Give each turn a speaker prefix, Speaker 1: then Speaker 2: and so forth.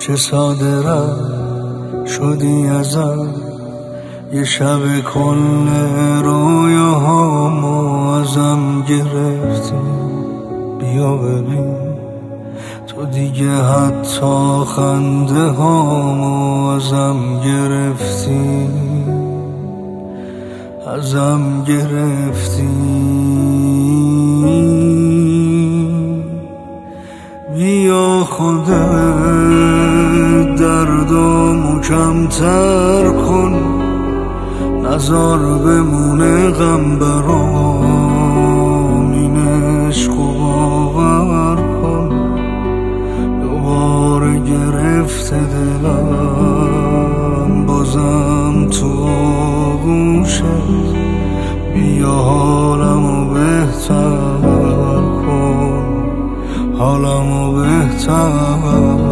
Speaker 1: چه ساده رد شدی ازم، یه شب کل رویاهامو ازم گرفتی. بیا ببین تو دیگه حتی خنده هامو ازم گرفتی، ازم گرفتی. بیا خودت دردامو کمتر کن، نزار بمونه غم برام، این عشقو باور کن. دوباره گرفته دلم بازم تو آغوشت، بیا حالمو بهتر کن، حالمو بهتر